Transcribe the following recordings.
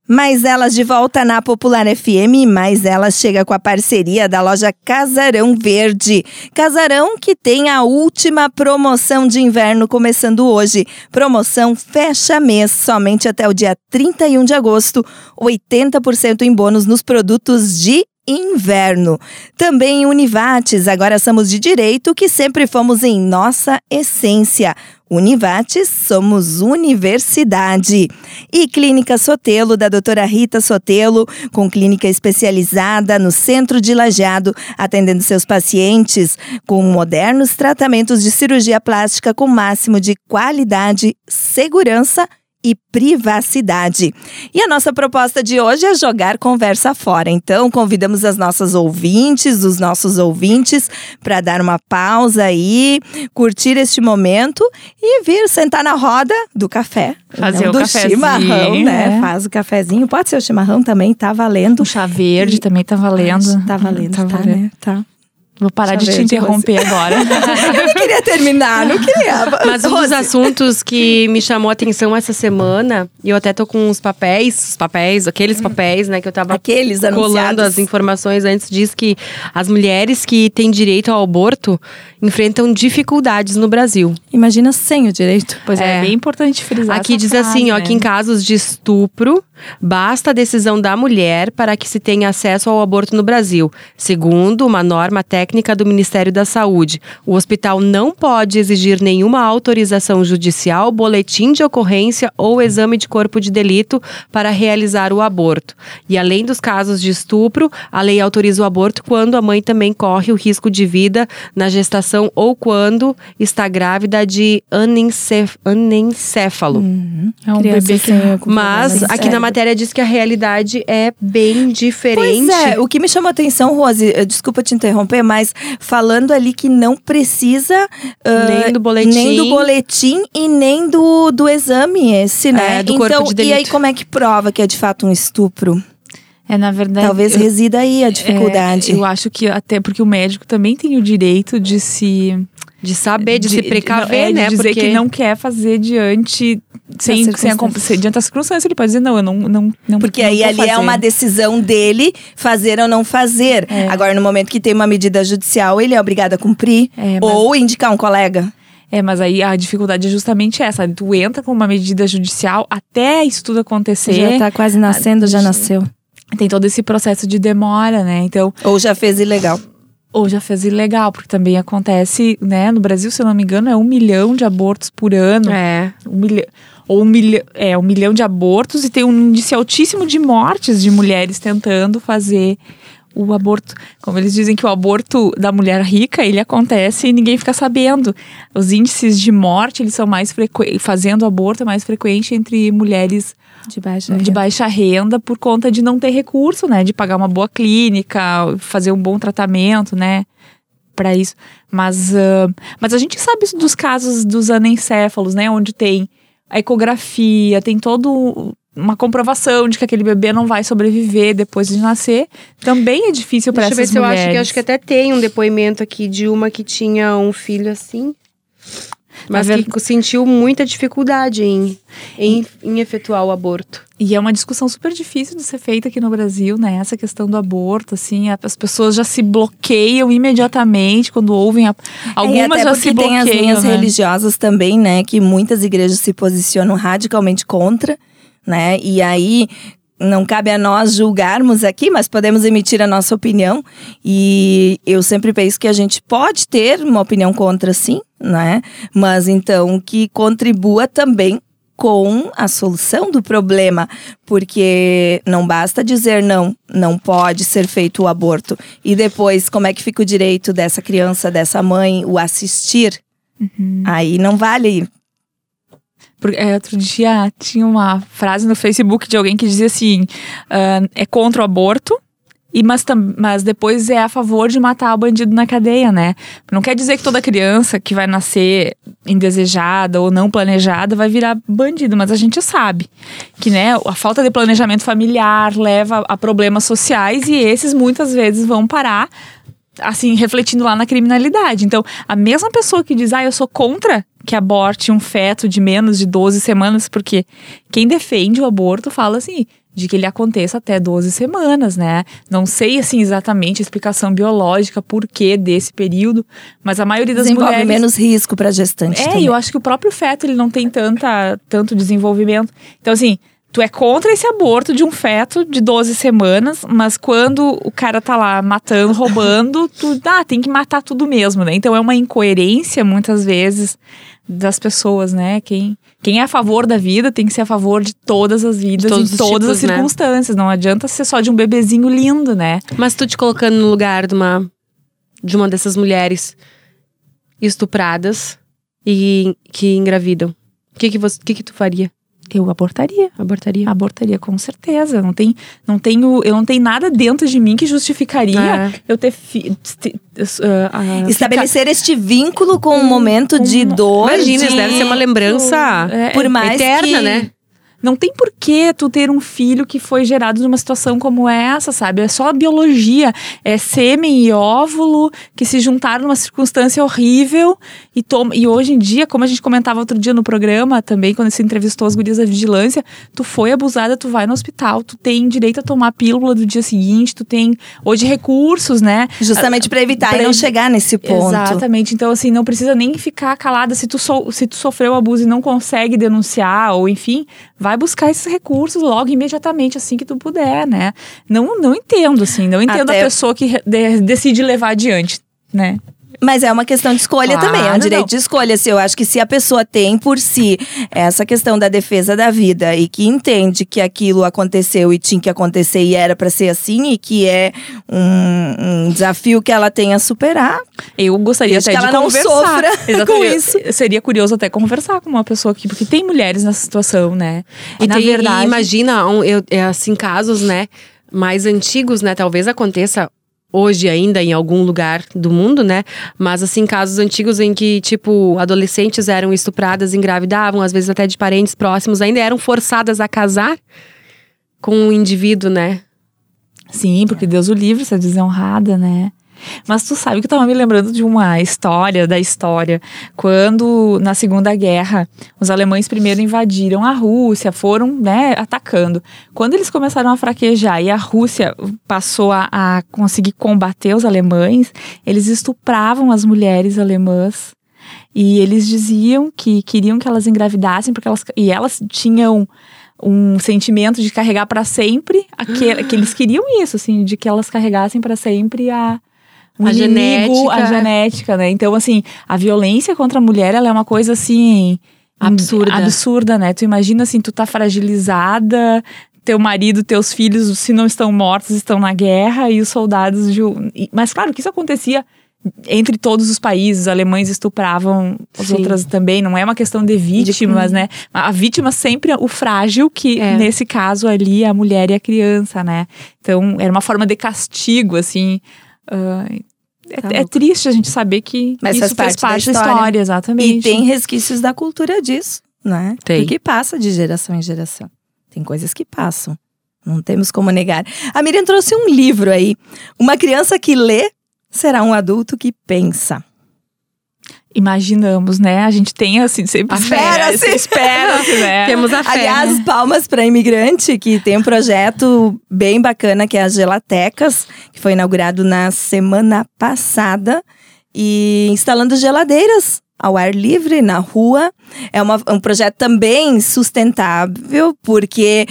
Mais Elas de volta na Popular FM, Mais Elas chega com a parceria da loja Casarão Verde. Casarão que tem a última promoção de inverno começando hoje. Promoção fecha mês, somente até o dia 31 de agosto, 80% em bônus nos produtos de inverno. Também em Univates, agora somos de direito, que sempre fomos em nossa essência. Univates, somos universidade. E Clínica Sotelo, da doutora Rita Sotelo, com clínica especializada no centro de Lajeado, atendendo seus pacientes com modernos tratamentos de cirurgia plástica com máximo de qualidade, segurança e privacidade. E a nossa proposta de hoje é jogar conversa fora. Então, convidamos as nossas ouvintes, os nossos ouvintes, para dar uma pausa aí, curtir este momento e vir sentar na roda do café. Fazer o do cafezinho, chimarrão, né? Faz o cafezinho. Pode ser o chimarrão também, tá valendo. O chá verde também tá valendo. Tá valendo, tá, né? Tá. Vou parar de te interromper agora. Eu não queria terminar, não queria. Mas um dos assuntos que me chamou a atenção essa semana, e eu até tô com aqueles papéis, né, que eu tava colando as informações antes, diz que as mulheres que têm direito ao aborto enfrentam dificuldades no Brasil. Imagina sem o direito. Pois é bem importante frisar. Aqui diz frase, assim, ó, que em casos de estupro, basta a decisão da mulher para que se tenha acesso ao aborto no Brasil. Segundo uma norma técnica do Ministério da Saúde, o hospital não pode exigir nenhuma autorização judicial, boletim de ocorrência ou exame de corpo de delito para realizar o aborto. E além dos casos de estupro, a lei autoriza o aborto quando a mãe também corre o risco de vida na gestação ou quando está grávida de anencefalo. É um bebê que... Mas aqui na matéria diz que a realidade é bem diferente. Pois é, o que me chamou a atenção, Rose, desculpa te interromper, mas falando ali que não precisa nem do boletim e nem do exame esse, né? Do corpo de delito. E aí como é que prova que é de fato um estupro? Na verdade… Talvez resida aí a dificuldade. Eu acho que até porque o médico também tem o direito de se… De saber, de se precaver, né? De dizer que não quer fazer diante das circunstâncias. Ele pode dizer, não, eu não porque não aí ali fazer. É uma decisão dele fazer ou não fazer. Agora, no momento que tem uma medida judicial, ele é obrigado a cumprir ou indicar um colega. Mas aí a dificuldade é justamente essa. Tu entra com uma medida judicial até isso tudo acontecer. Já tá quase nascendo, já nasceu. Tem todo esse processo de demora, né? Então… Ou já fez ilegal. Ou já fez ilegal, porque também acontece, né? No Brasil, se eu não me engano, é 1 milhão de abortos por ano. 1 milhão de abortos e tem um índice altíssimo de mortes de mulheres tentando fazer o aborto. Como eles dizem que o aborto da mulher rica, ele acontece e ninguém fica sabendo. Os índices de morte, eles são mais frequentes, fazendo aborto é mais frequente entre mulheres de baixa renda por conta de não ter recurso, né? De pagar uma boa clínica, fazer um bom tratamento, né? Para isso. Mas a gente sabe dos casos dos anencéfalos, né? Onde tem a ecografia, tem todo uma comprovação de que aquele bebê não vai sobreviver depois de nascer. Também é difícil para essas mulheres. Deixa eu ver se eu acho que até tem um depoimento aqui de uma que tinha um filho assim. Mas que sentiu muita dificuldade em efetuar o aborto. E é uma discussão super difícil de ser feita aqui no Brasil, né? Essa questão do aborto, assim, as pessoas já se bloqueiam imediatamente quando ouvem algumas já se bloqueiam, tem as linhas religiosas também, né? Que muitas igrejas se posicionam radicalmente contra, né? E aí… Não cabe a nós julgarmos aqui, mas podemos emitir a nossa opinião. E eu sempre penso que a gente pode ter uma opinião contra, sim, né? Mas então que contribua também com a solução do problema. Porque não basta dizer não pode ser feito o aborto. E depois, como é que fica o direito dessa criança, dessa mãe, o assistir? Aí não vale… Outro dia tinha uma frase no Facebook de alguém que dizia assim, é contra o aborto, mas depois é a favor de matar o bandido na cadeia, né? Não quer dizer que toda criança que vai nascer indesejada ou não planejada vai virar bandido, mas a gente sabe que, né, a falta de planejamento familiar leva a problemas sociais e esses muitas vezes vão parar assim, refletindo lá na criminalidade. Então, a mesma pessoa que diz, eu sou contra que aborte um feto de menos de 12 semanas, porque quem defende o aborto fala assim, de que ele aconteça até 12 semanas, né? Não sei, assim, exatamente a explicação biológica, porquê desse período, mas a maioria das desenvolve mulheres... menos risco pra gestante também. eu acho que o próprio feto, ele não tem tanto desenvolvimento. Então, assim, tu é contra esse aborto de um feto de 12 semanas, mas quando o cara tá lá matando, roubando, tu tem que matar tudo mesmo, né? Então é uma incoerência, muitas vezes, das pessoas, né? Quem é a favor da vida tem que ser a favor de todas as vidas, em todas as circunstâncias. Não adianta ser só de um bebezinho lindo, né? Mas tu te colocando no lugar de uma dessas mulheres estupradas e que engravidam, o que tu faria? Eu abortaria. Abortaria, com certeza. Eu não tenho nada dentro de mim que justificaria eu ter estabelecer este vínculo com um momento de dor. Imagina, isso deve ser uma lembrança por mais eterna, né? Não tem porquê tu ter um filho que foi gerado numa situação como essa, sabe? É só a biologia. É sêmen e óvulo que se juntaram numa circunstância horrível. E hoje em dia, como a gente comentava outro dia no programa também, quando se entrevistou as gurias da vigilância, tu foi abusada, tu vai no hospital, tu tem direito a tomar a pílula do dia seguinte, tu tem hoje recursos, né? Justamente para evitar e não chegar nesse ponto. Exatamente. Então, assim, não precisa nem ficar calada. Se tu sofreu abuso e não consegue denunciar, ou enfim, vai buscar esses recursos logo, imediatamente, assim que tu puder, né? Não entendo, assim, não entendo a pessoa que decide levar adiante, né? Mas é uma questão de escolha também, é um direito de escolha. Eu acho que se a pessoa tem por si essa questão da defesa da vida e que entende que aquilo aconteceu e tinha que acontecer e era pra ser assim e que é um desafio que ela tem a superar. Eu gostaria até que ela de não conversar com isso. Seria curioso até conversar com uma pessoa aqui, porque tem mulheres nessa situação, né? E na verdade, imagina, assim, casos, né, mais antigos, né, talvez aconteça hoje ainda em algum lugar do mundo, né? Mas assim, casos antigos em que, tipo, adolescentes eram estupradas, engravidavam, às vezes até de parentes próximos, ainda eram forçadas a casar com um indivíduo, né? Sim, porque Deus o livre, ser desonrada, né? Mas tu sabe que eu tava me lembrando de uma história, quando na Segunda Guerra os alemães primeiro invadiram a Rússia, foram, né, atacando. Quando eles começaram a fraquejar e a Rússia passou a conseguir combater os alemães, eles estupravam as mulheres alemãs e eles diziam que queriam que elas engravidassem porque elas tinham um sentimento de carregar para sempre, que eles queriam isso, assim, de que elas carregassem para sempre a genética, né? Então, assim, a violência contra a mulher, ela é uma coisa, assim, absurda, né? Tu imagina, assim, tu tá fragilizada, teu marido, teus filhos, se não estão mortos, estão na guerra, e os soldados mas claro que isso acontecia entre todos os países, os alemães estupravam as outras também, não é uma questão de vítimas, né? A vítima sempre é o frágil, que nesse caso ali, a mulher e a criança, né? Então, era uma forma de castigo, assim. É triste a gente saber que isso faz parte da história, exatamente. E tem resquícios da cultura disso, né? Porque passa de geração em geração. Tem coisas que passam, não temos como negar. A Miriam trouxe um livro aí. Uma criança que lê será um adulto que pensa. Imaginamos, né? A gente tem, assim, sempre espera-se, né? Temos a fé. Aliás, palmas para Imigrante, que tem um projeto bem bacana, que é a Gelatecas, que foi inaugurado na semana passada. E instalando geladeiras ao ar livre, na rua. É um projeto também sustentável, porque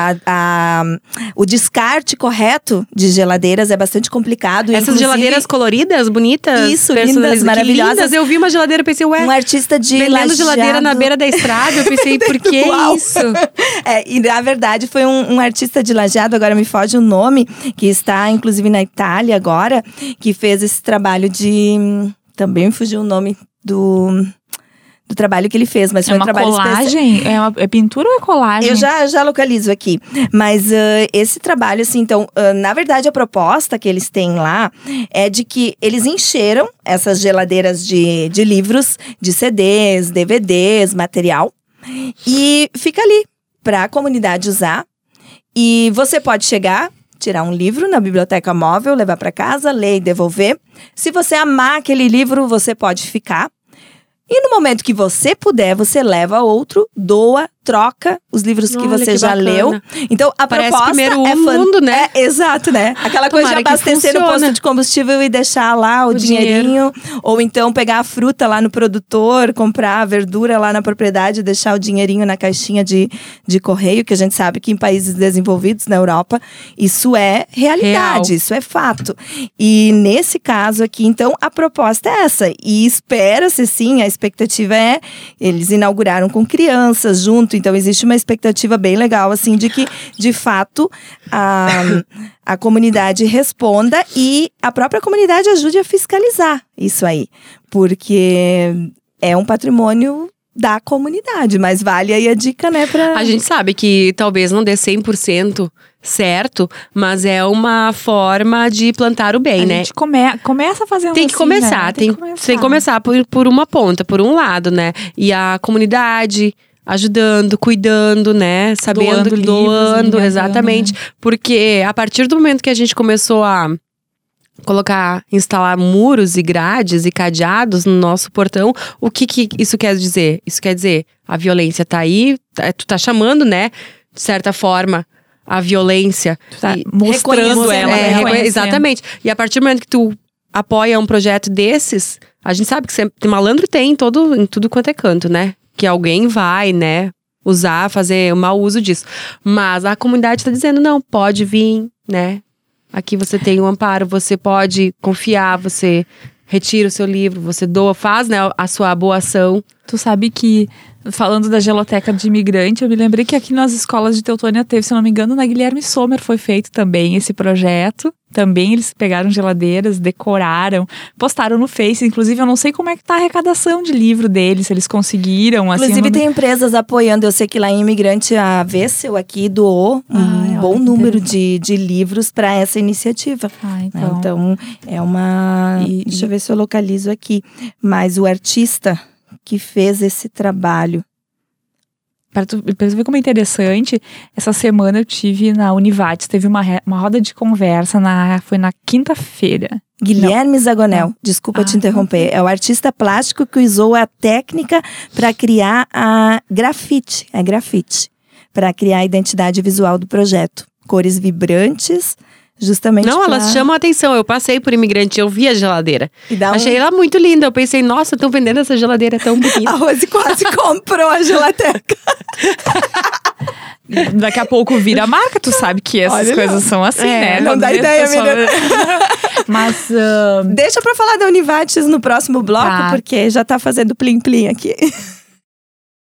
o descarte correto de geladeiras é bastante complicado. Essas geladeiras coloridas, bonitas? Isso, lindas, maravilhosas. Lindas. Eu vi uma geladeira e pensei, um artista de vendendo geladeira na beira da estrada. Eu pensei, por que isso? E na verdade foi um artista de Lajeado, agora me foge o nome, que está inclusive na Itália agora, que fez esse trabalho de... Também me fugiu o nome do trabalho que ele fez, mas foi um trabalho colagem? É pintura ou é colagem? Eu já localizo aqui. Mas esse trabalho, assim, então, na verdade, a proposta que eles têm lá é de que eles encheram essas geladeiras de livros, de CDs, DVDs, material, e fica ali para a comunidade usar. E você pode chegar, tirar um livro na biblioteca móvel, levar para casa, ler e devolver. Se você amar aquele livro, você pode ficar. E no momento que você puder, você leva outro, doa, troca os livros que você já leu. Então, a proposta primeiro é mundo, né? Exato, né? Aquela coisa de abastecer no posto de combustível e deixar lá o dinheirinho. Ou então pegar a fruta lá no produtor, comprar a verdura lá na propriedade e deixar o dinheirinho na caixinha de correio, que a gente sabe que em países desenvolvidos, na Europa, isso é realidade, isso é fato. E nesse caso aqui, então, a proposta é essa. E espera-se, sim, a expectativa é… Eles inauguraram com crianças junto, então existe uma expectativa bem legal, assim, de que, de fato, a comunidade responda e a própria comunidade ajude a fiscalizar isso aí. Porque é um patrimônio da comunidade, mas vale aí a dica, né? A gente sabe que talvez não dê 100% certo, mas é uma forma de plantar o bem, né? A gente começa fazendo tem que assim, começar, né? tem que começar por uma ponta, por um lado, né? E a comunidade ajudando, cuidando, né? Sabendo, doando, exatamente. Né? Porque a partir do momento que a gente começou a instalar muros e grades e cadeados no nosso portão, o que isso quer dizer? Isso quer dizer, a violência tá aí, tu tá chamando, né? De certa forma, a violência. Tá mostrando ela. Exatamente. E a partir do momento que tu apoia um projeto desses, a gente sabe que sempre, malandro tem em tudo quanto é canto, né? Que alguém vai, né, fazer o mau uso disso. Mas a comunidade tá dizendo, não, pode vir, né? Aqui você tem um amparo, você pode confiar, você retira o seu livro, você doa, faz, né, a sua boa ação. Tu sabe que, falando da geloteca de imigrante, eu me lembrei que aqui nas escolas de Teutônia teve, se não me engano, na Guilherme Sommer foi feito também esse projeto. Também eles pegaram geladeiras, decoraram, postaram no Face. Inclusive, eu não sei como é que tá a arrecadação de livro deles, se eles conseguiram. Inclusive, tem empresas apoiando. Eu sei que lá em Imigrante, a Vessel aqui doou um bom número de livros para essa iniciativa. Então, é uma… Deixa eu ver se eu localizo aqui. Mas o artista que fez esse trabalho… Para tu ver como é interessante, essa semana eu tive na Univates, teve uma roda de conversa, foi na quinta-feira. Guilherme Zagonel, desculpa te interromper, é o artista plástico que usou a técnica para criar a grafite, para criar a identidade visual do projeto. Cores vibrantes, justamente elas chamam a atenção. Eu passei por Imigrante, eu vi a geladeira. Achei ela muito linda. Eu pensei, nossa, estão vendendo essa geladeira tão bonita. A Rose quase comprou a gelateca. Daqui a pouco vira a marca, tu sabe que essas coisas são assim, né? Não dá ideia, menina. Mas… Deixa pra falar da Univates no próximo bloco, porque já tá fazendo plim-plim aqui.